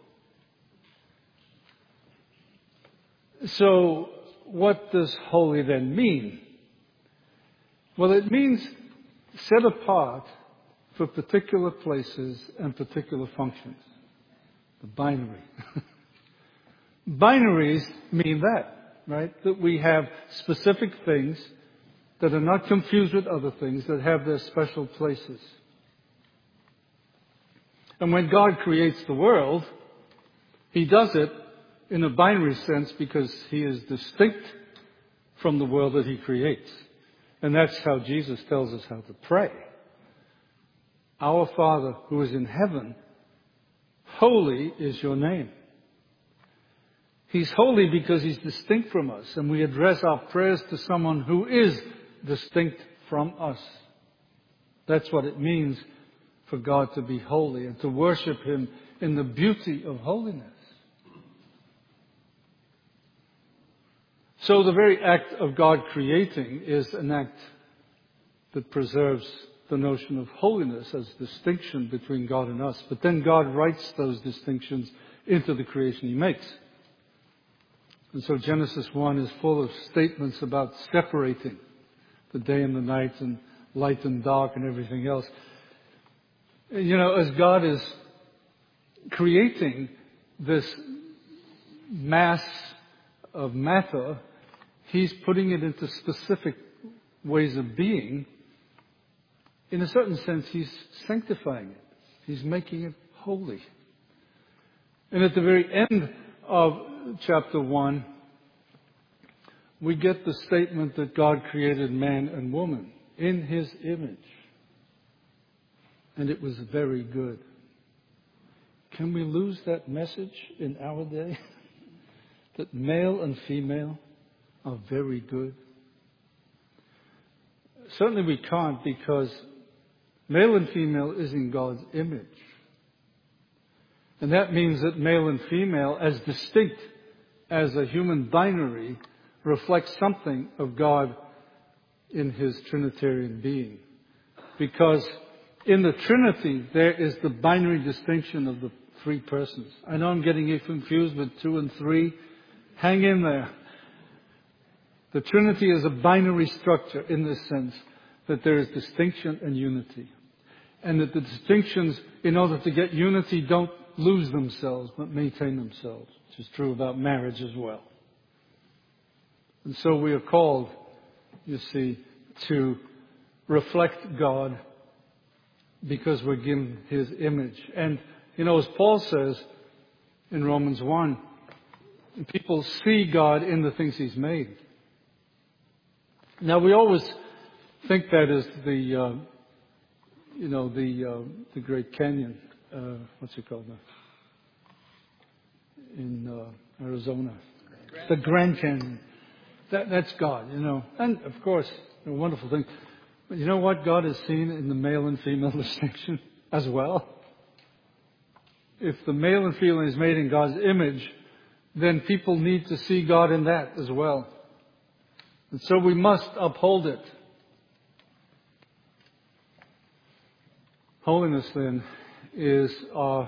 So, what does holy then mean? Well, it means set apart for particular places and particular functions. The binary. Binaries mean that, right? That we have specific things that are not confused with other things, that have their special places. And when God creates the world, He does it in a binary sense because He is distinct from the world that He creates. And that's how Jesus tells us how to pray. Our Father who is in heaven, holy is your name. He's holy because He's distinct from us, and we address our prayers to someone who is distinct from us. That's what it means for God to be holy and to worship Him in the beauty of holiness. So the very act of God creating is an act that preserves the notion of holiness as distinction between God and us. But then God writes those distinctions into the creation He makes. And so Genesis 1 is full of statements about separating the day and the night and light and dark and everything else. You know, as God is creating this mass of matter, He's putting it into specific ways of being. In a certain sense, He's sanctifying it. He's making it holy. And at the very end of chapter 1, we get the statement that God created man and woman in His image. And it was very good. Can we lose that message in our day? That male and female are very good? Certainly we can't, because male and female is in God's image. And that means that male and female, as distinct as a human binary, reflects something of God in His Trinitarian being. Because in the Trinity, there is the binary distinction of the three persons. I know I'm getting you confused with 2 and 3. Hang in there. The Trinity is a binary structure in the sense that there is distinction and unity. And that the distinctions, in order to get unity, don't lose themselves, but maintain themselves, which is true about marriage as well. And so we are called, you see, to reflect God because we're given His image. And, you know, as Paul says in Romans 1, people see God in the things He's made. Now, we always think that is the Great Canyon. What's it called now? In Arizona. The Grand Canyon. That's God, you know. And, of course, a wonderful thing. But you know what God has seen in the male and female distinction as well? If the male and female is made in God's image, then people need to see God in that as well. And so we must uphold it. Holiness, then, is our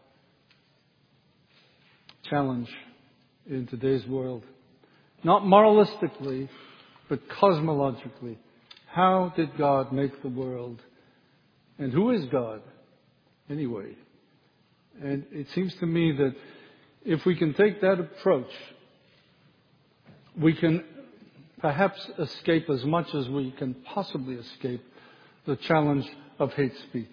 challenge in today's world. Not moralistically, but cosmologically. How did God make the world? And who is God, anyway? And it seems to me that if we can take that approach, we can perhaps escape as much as we can possibly escape the challenge of hate speech.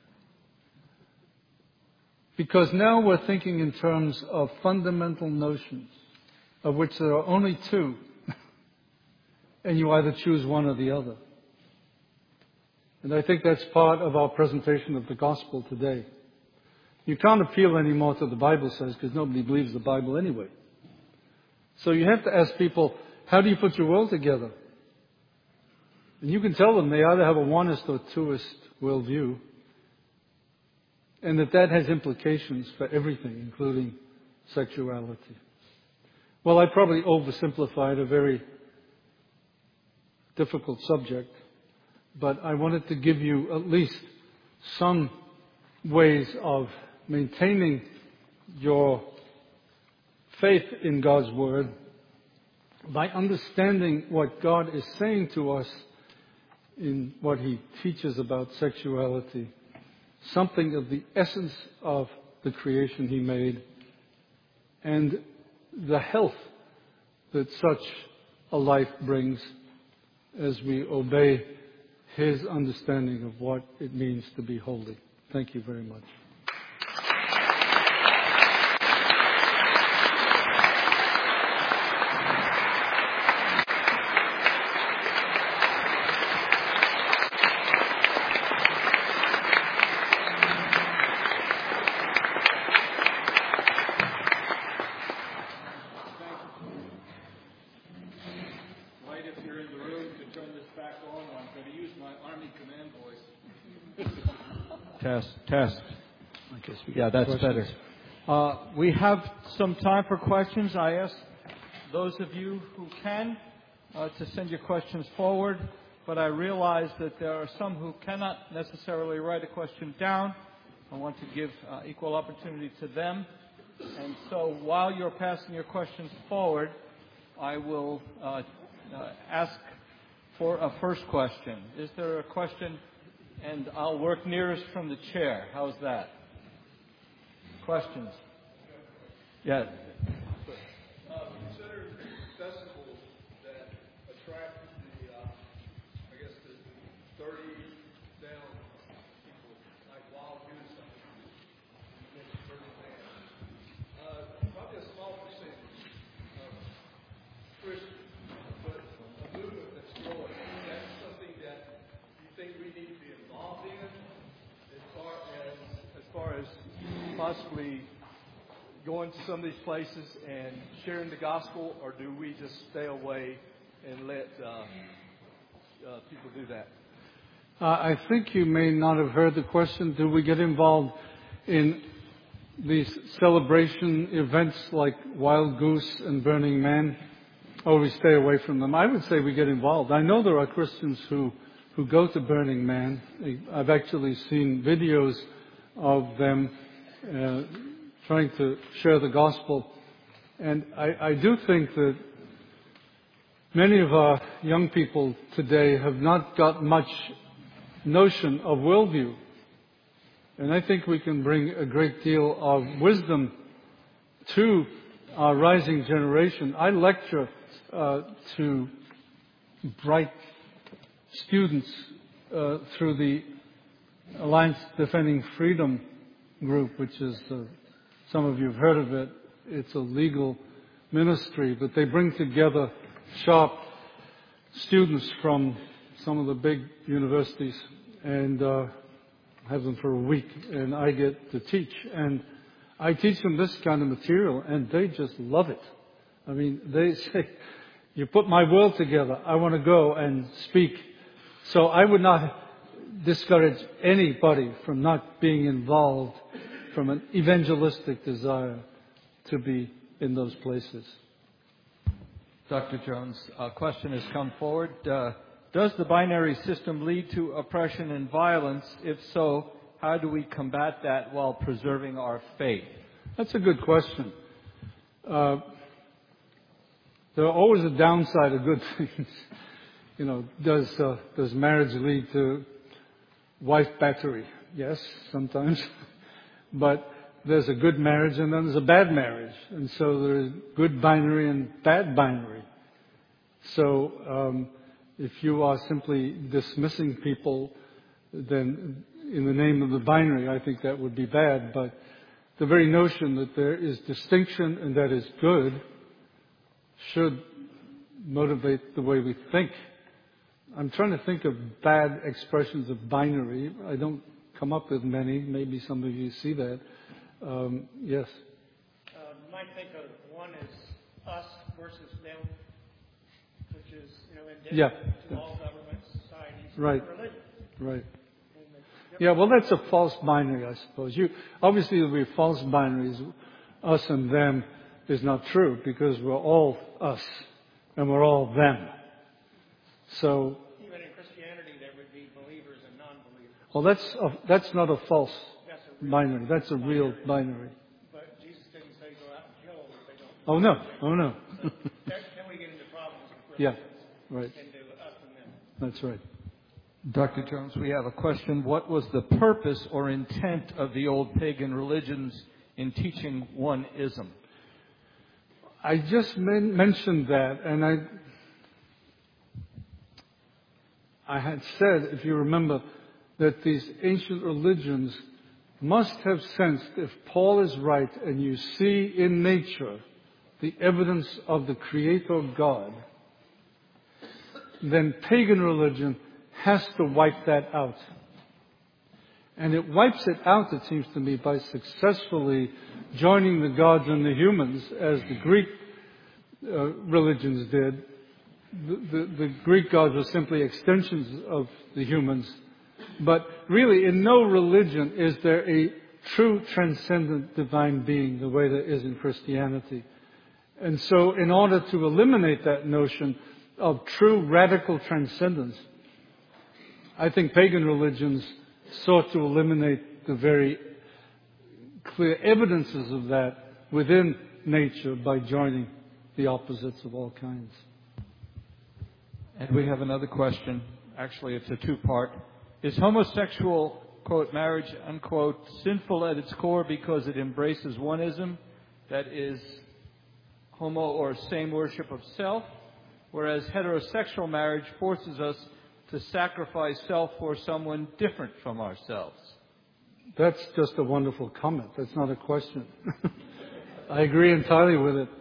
Because now we're thinking in terms of fundamental notions, of which there are only two, and you either choose one or the other. And I think that's part of our presentation of the gospel today. You can't appeal anymore to the Bible says, because nobody believes the Bible anyway. So you have to ask people, how do you put your world together? And you can tell them they either have a onist or twoist worldview, and that has implications for everything, including sexuality. Well, I probably oversimplified a very difficult subject, but I wanted to give you at least some ways of maintaining your faith in God's Word by understanding what God is saying to us in what He teaches about sexuality something of the essence of the creation He made and the health that such a life brings as we obey His understanding of what it means to be holy. Thank you very much. Test. Yeah, that's questions. better. We have some time for questions. I ask those of you who can to send your questions forward, but I realize that there are some who cannot necessarily write a question down. I want to give equal opportunity to them. And so while you're passing your questions forward, I will ask for a first question. Is there a question? And I'll work nearest from the chair. How's that? Questions? Yeah. Consider festivals that attract the 30 down people, like Wild Goose, probably a small percentage of Christians, but a movement that's growing. That's something that you think we need to be involved in, as far as possibly going to some of these places and sharing the gospel, or do we just stay away and let people do that? I think you may not have heard the question. Do we get involved in these celebration events like Wild Goose and Burning Man, or we stay away from them? I would say we get involved. I know there are Christians who go to Burning Man. I've actually seen videos of them trying to share the gospel. And I do think that many of our young people today have not got much notion of worldview. And I think we can bring a great deal of wisdom to our rising generation. I lecture to bright students through the Alliance Defending Freedom group, which is, some of you have heard of it. It's a legal ministry, but they bring together sharp students from some of the big universities and have them for a week, and I get to teach. And I teach them this kind of material, and they just love it. I mean, they say, you put my world together, I want to go and speak. So I would not discourage anybody from not being involved from an evangelistic desire to be in those places. Dr. Jones, a question has come forward. Does the binary system lead to oppression and violence? If so, how do we combat that while preserving our faith? That's a good question. There are always a downside of good things. You know, does marriage lead to wife battery? Yes, sometimes. But there's a good marriage and then there's a bad marriage. And so there's good binary and bad binary. So if you are simply dismissing people, then in the name of the binary, I think that would be bad. But the very notion that there is distinction and that is good should motivate the way we think. I'm trying to think of bad expressions of binary. I don't come up with many. Maybe some of you see that. Yes? You might think of one as us versus them, which is, indifferent to all governments, societies, right. and religion. Right. Yeah, well, that's a false binary, I suppose. Obviously, there'll be false binaries. Us and them is not true because we're all us and we're all them. So, even in Christianity, there would be believers and non-believers. Well, that's not a false binary. That's a real binary. But Jesus didn't say go out and kill them if they don't. Oh no. Then we get into problems with Yeah, Christians right. into us and them. That's right. Dr. Jones, we have a question. What was the purpose or intent of the old pagan religions in teaching one-ism? I just mentioned that, and I had said, if you remember, that these ancient religions must have sensed, if Paul is right and you see in nature the evidence of the Creator God, then pagan religion has to wipe that out. And it wipes it out, it seems to me, by successfully joining the gods and the humans, as the Greek religions did. The Greek gods were simply extensions of the humans. But really, in no religion is there a true transcendent divine being the way there is in Christianity. And so in order to eliminate that notion of true radical transcendence, I think pagan religions sought to eliminate the very clear evidences of that within nature by joining the opposites of all kinds. And we have another question. Actually, it's a two-part. Is homosexual, quote, marriage, unquote, sinful at its core because it embraces oneism, that is, homo or same worship of self, whereas heterosexual marriage forces us to sacrifice self for someone different from ourselves? That's just a wonderful comment. That's not a question. I agree entirely with it.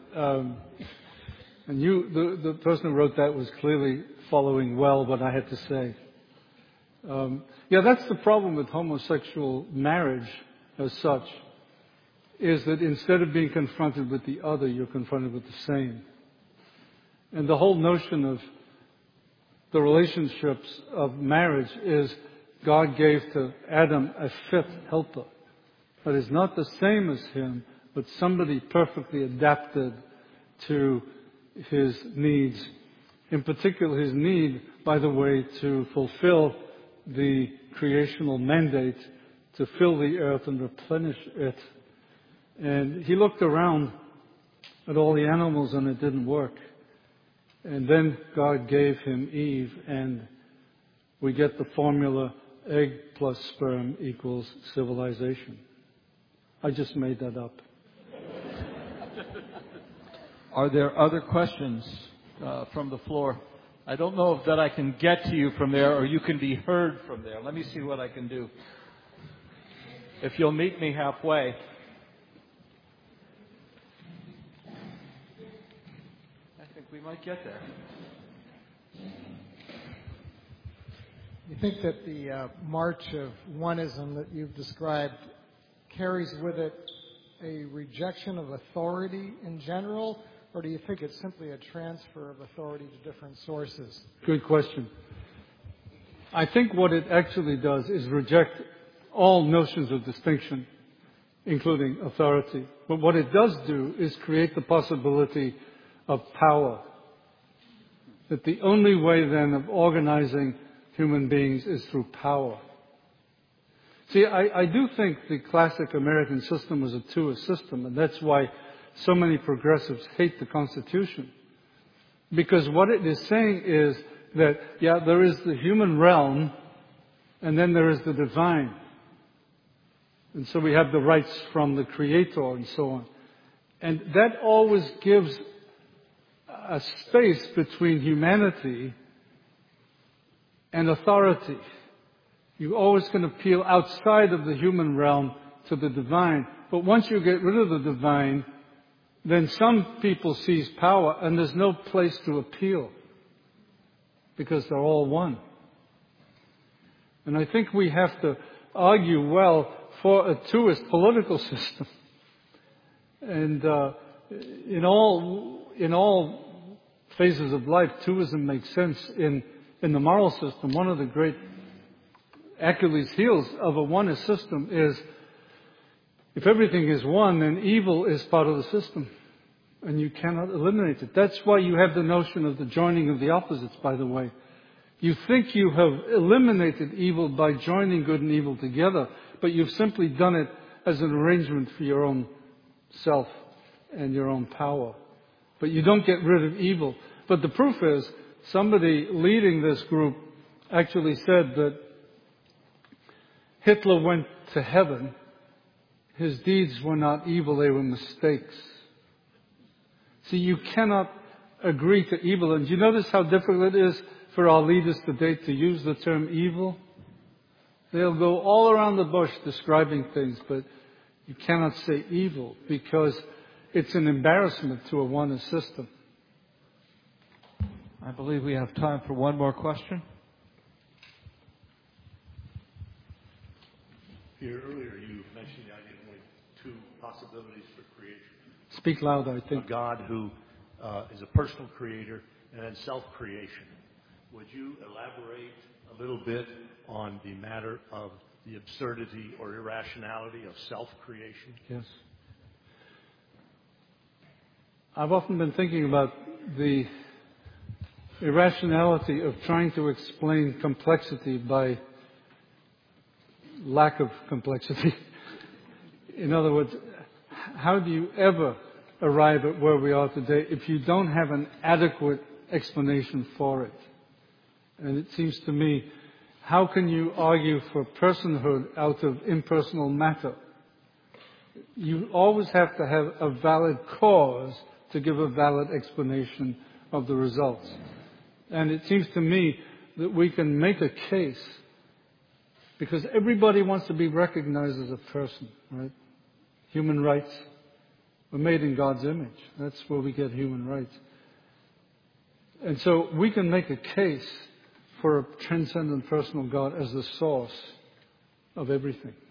And the person who wrote that was clearly following well what I had to say. That's the problem with homosexual marriage as such, is that instead of being confronted with the other, you're confronted with the same. And the whole notion of the relationships of marriage is God gave to Adam a fifth helper that is not the same as him, but somebody perfectly adapted to his needs. In particular, his need, by the way, to fulfill the creational mandate to fill the earth and replenish it. And he looked around at all the animals and it didn't work. And then God gave him Eve, and we get the formula egg plus sperm equals civilization. I just made that up. Are there other questions from the floor? I don't know if that I can get to you from there or you can be heard from there. Let me see what I can do. If you'll meet me halfway. I think we might get there. You think that the march of oneism that you've described carries with it a rejection of authority in general, or do you think it's simply a transfer of authority to different sources? Good question. I think what it actually does is reject all notions of distinction, including authority. But what it does do is create the possibility of power. That the only way then of organizing human beings is through power. See, I do think the classic American system was a two-ist system, and that's why so many progressives hate the Constitution. Because what it is saying is that, there is the human realm, and then there is the divine. And so we have the rights from the Creator and so on. And that always gives a space between humanity and authority. You're always going to appeal outside of the human realm to the divine. But once you get rid of the divine, then some people seize power and there's no place to appeal because they're all one. And I think we have to argue well for a two-ist political system. And in all phases of life, two-ism makes sense in the moral system. One of the great Achilles' heels of a onist system is if everything is one, then evil is part of the system. And you cannot eliminate it. That's why you have the notion of the joining of the opposites, by the way. You think you have eliminated evil by joining good and evil together, but you've simply done it as an arrangement for your own self and your own power. But you don't get rid of evil. But the proof is somebody leading this group actually said that Hitler went to heaven. His deeds were not evil, they were mistakes. See, you cannot agree to evil. And do you notice how difficult it is for our leaders today to use the term evil? They'll go all around the bush describing things, but you cannot say evil because it's an embarrassment to a oneness system. I believe we have time for one more question. Here earlier you mentioned the idea of only two possibilities for creation. Speak loud, I think. A God who is a personal creator and then self-creation. Would you elaborate a little bit on the matter of the absurdity or irrationality of self-creation? Yes. I've often been thinking about the irrationality of trying to explain complexity by lack of complexity. In other words, how do you ever arrive at where we are today if you don't have an adequate explanation for it? And it seems to me, how can you argue for personhood out of impersonal matter? You always have to have a valid cause to give a valid explanation of the results. And it seems to me that we can make a case, because everybody wants to be recognized as a person, right? Human rights. We're made in God's image. That's where we get human rights. And so we can make a case for a transcendent personal God as the source of everything.